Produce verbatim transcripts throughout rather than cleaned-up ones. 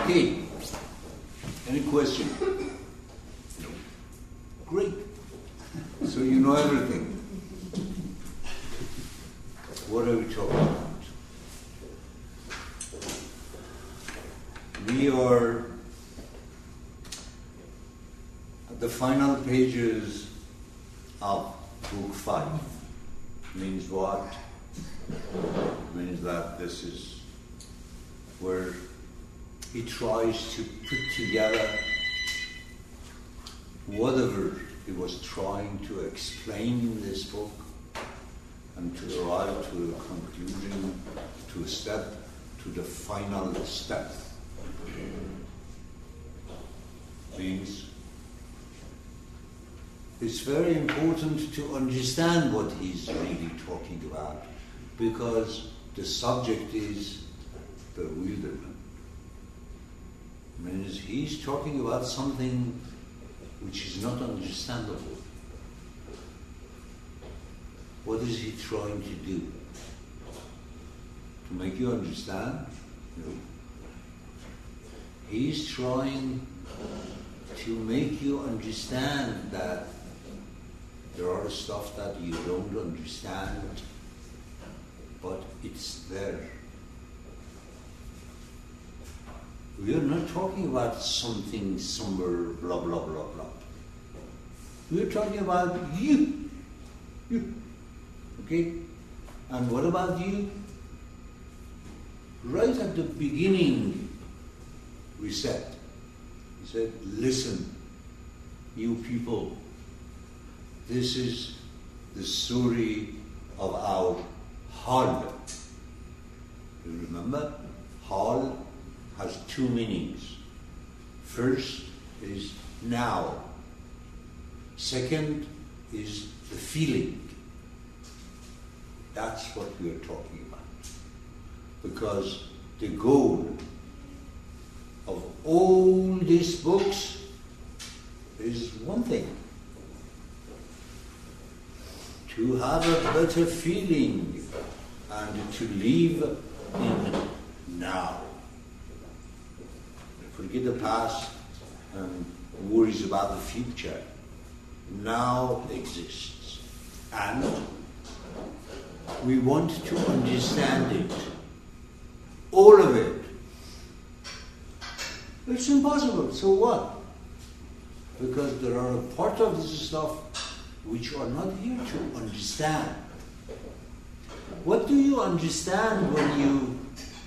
Okay. Any question? Great. So you know everything. What are we talking about? We are at the final pages of book five. Means what? Means that this is where he tries to put together whatever he was trying to explain in this book and to arrive to a conclusion, to a step, to the final step. Means it's very important to understand what he's really talking about, because the subject is bewilderment. Means he's talking about something which is not understandable. What is he trying to do? To make you understand? No. He's trying to make you understand that there are stuff that you don't understand, but it's there. We are not talking about something somewhere, blah, blah, blah, blah. We are talking about you. You. Okay? And what about you? Right at the beginning, we said, we said, listen, you people, this is the story of our Hal. You remember? Hal has two meanings. First is now. Second is the feeling. That's what we are talking about. Because the goal of all these books is one thing: to have a better feeling and to live in now. Forget the past and worries about the future. Now exists. And we want to understand it. All of it. It's impossible. So what? Because there are a part of this stuff which are not here to understand. What do you understand when you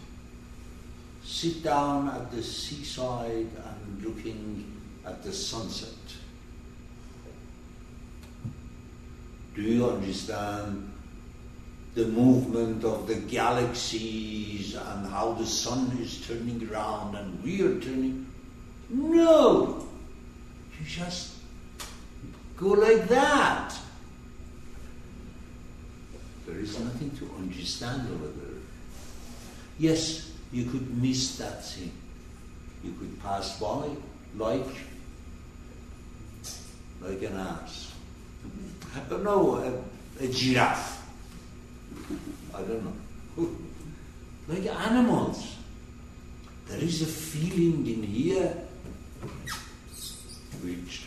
sit down at the seaside and looking at the sunset? Do you understand the movement of the galaxies and how the sun is turning around and we are turning? No! You just go like that. There is nothing to understand over there. Yes, you could miss that thing. You could pass by like, like an ass. I don't know, a, a giraffe. I don't know. Like animals. There is a feeling in here which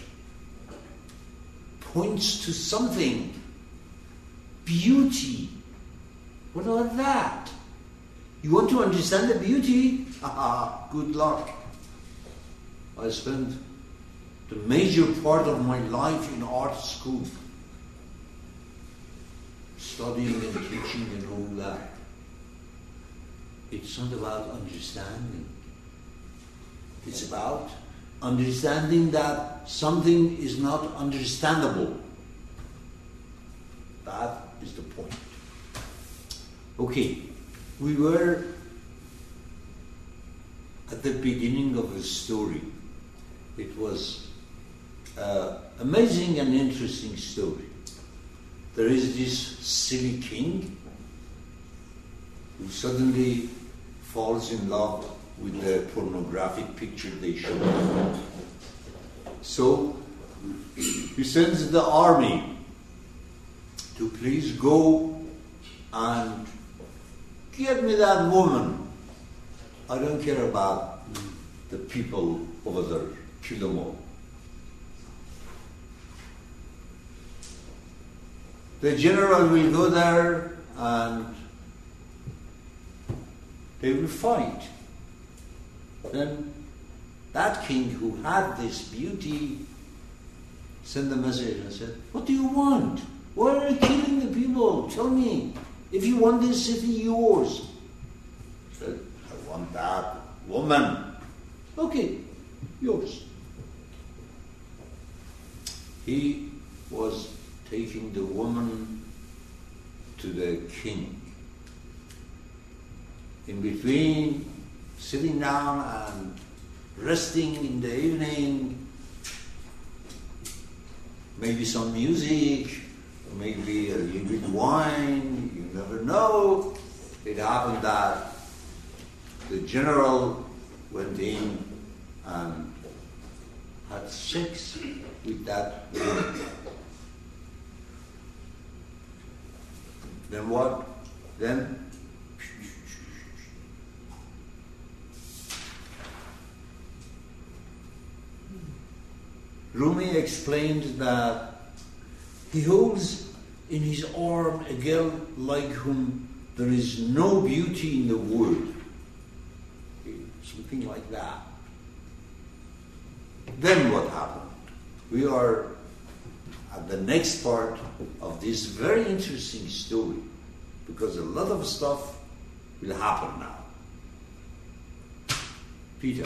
points to something. Beauty. What about that? You want to understand the beauty? Haha, good luck. I spent the major part of my life in art school, studying and teaching and all that. It's not about understanding. It's about understanding that something is not understandable. That is the point. Okay, we were at the beginning of a story. It was an amazing and interesting story. There is this silly king who suddenly falls in love with the pornographic picture they show him. So he sends the army to please go and get me that woman. I don't care about the people over there, kill them all. The general will go there and they will fight. Then that king who had this beauty sent a message and said, what do you want? Why are you killing the people? Tell me, if you want this city, yours. He said, I want that woman. Okay, yours. He was taking the woman to the king. In between, sitting down and resting in the evening, maybe some music, maybe a little bit wine, you never know. It happened that the general went in and had sex with that woman. Then what? Then Rumi explained that he holds in his arm a girl like whom there is no beauty in the world. Something like that. Then what happened? We are at the next part of this very interesting story, because a lot of stuff will happen now. Peter.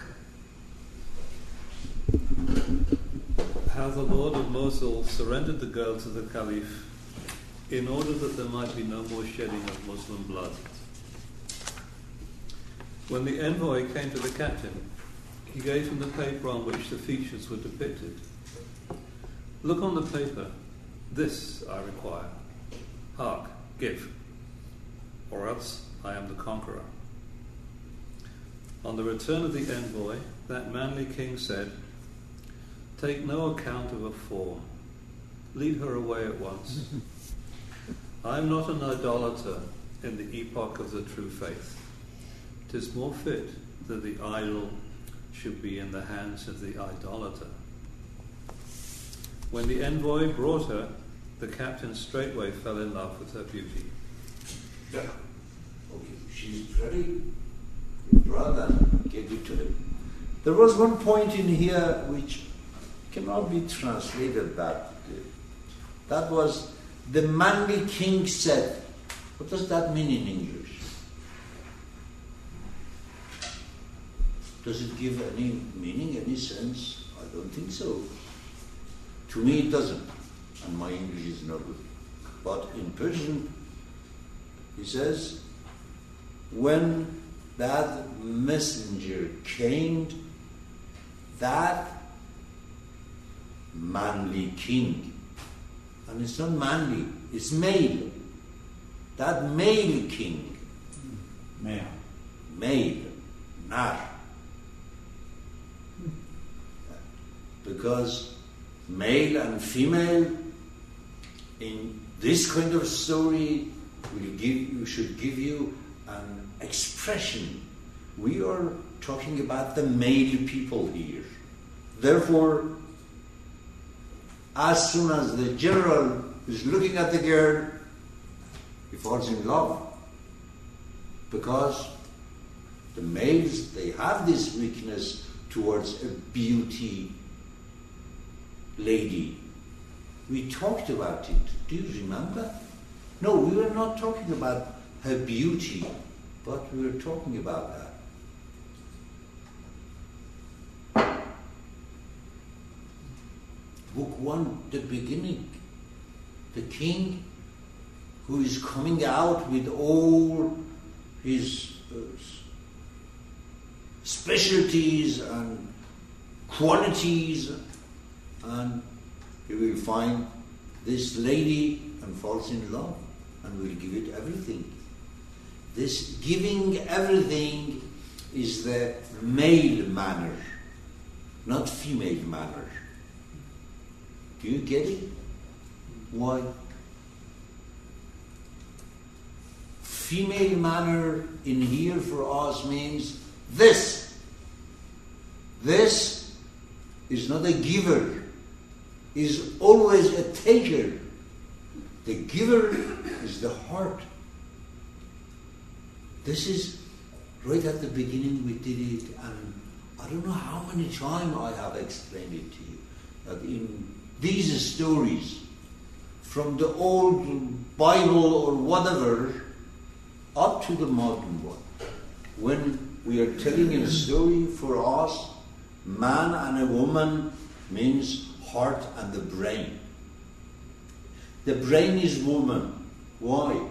How the Lord of Mosul surrendered the girl to the Caliph in order that there might be no more shedding of Muslim blood. When the envoy came to the captain, he gave him the paper on which the features were depicted. Look on the paper. This I require. Hark, give. Or else I am the conqueror. On the return of the envoy, that manly king said, take no account of a form. Lead her away at once. I am not an idolater in the epoch of the true faith. 'Tis more fit that the idol should be in the hands of the idolater. When the envoy brought her, the captain straightway fell in love with her beauty. Yeah. Okay, she's ready. Rather give it to him. There was one point in here which cannot be translated that. That was the manly king said. What does that mean in English? Does it give any meaning, any sense? I don't think so. To me it doesn't, and my English is not good. But in Persian, he says, when that messenger came, that manly king, and it's not manly, it's male, that male king, male, male, nar, because male and female in this kind of story will give you should give you an expression. We are talking about the male people here. Therefore, as soon as the general is looking at the girl, he falls in love. Because the males, they have this weakness towards a beauty lady. We talked about it. Do you remember? No, we were not talking about her beauty, but we were talking about that. Book one, the beginning. The king who is coming out with all his uh, specialties and qualities, and he will find this lady and falls in love and will give it everything. This giving everything is the male manner, not female manner. Do you get it? Why? Female manner in here for us means this. This is not a giver, is always a taker. The giver is the heart. This is right at the beginning we did it, and I don't know how many times I have explained it to you, that in these stories, from the old Bible or whatever, up to the modern one, when we are telling a story, for us, man and a woman means heart and the brain. The brain is woman. Why?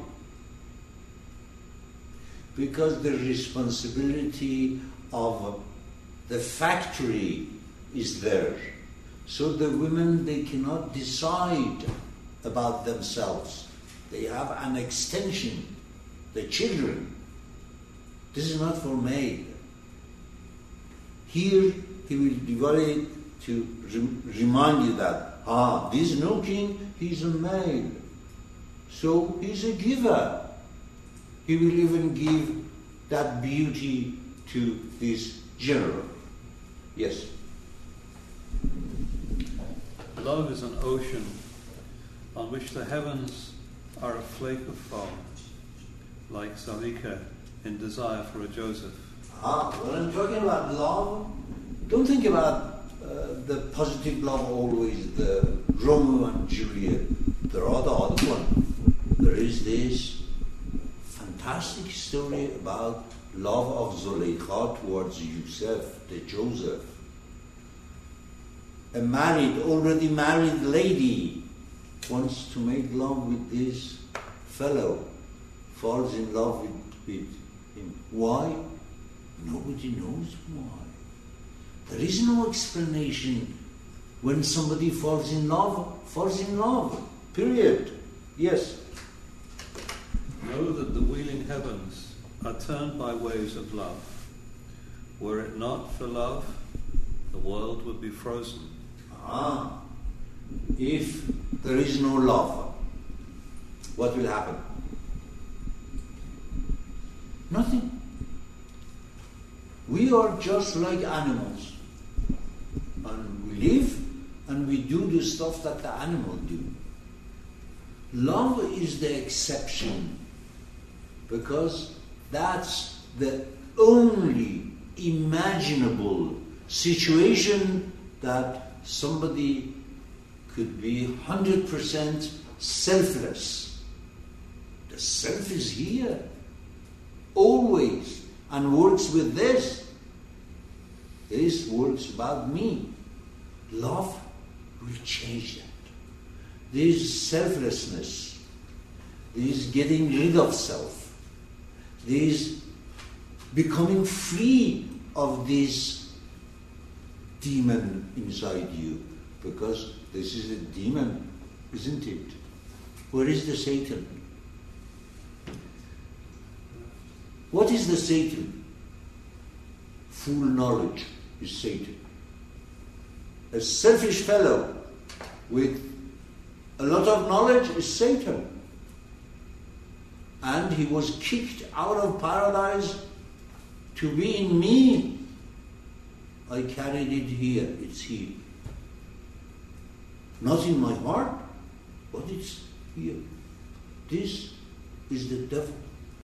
Because the responsibility of the factory is there. So the women, they cannot decide about themselves. They have an extension, the children. This is not for maid. Here, he will divide it to re- remind you that, ah, this new king, he's a male. So he's a giver. He will even give that beauty to this general. Yes? Love is an ocean on which the heavens are a flake of foam, like Zalika in Desire for a Joseph. Ah, when I'm talking about love, don't think about uh, the positive love always, the Romeo and Juliet. There are the other one. There is this fantastic story about love of Zulaykha towards Yusuf, the Joseph. A married, already married lady wants to make love with this fellow, falls in love with, with him. Why? Nobody knows why. There is no explanation. When somebody falls in love, falls in love. Period. Yes? Know that the wheeling heavens are turned by waves of love. Were it not for love, the world would be frozen. Ah. If there is no love, what will happen? Nothing. We are just like animals. And we live and we do the stuff that the animals do. Love is the exception, because that's the only imaginable situation that somebody could be one hundred percent selfless. The self is here, always, and works with this. This works about me. Love will change that. This selflessness, this getting rid of self, this becoming free of this demon inside you, because this is a demon, isn't it? Where is the Satan? What is the Satan? Full knowledge is Satan. A selfish fellow with a lot of knowledge is Satan. And he was kicked out of paradise to be in me. I carried it here, it's here. Not in my heart, but it's here. This is the devil.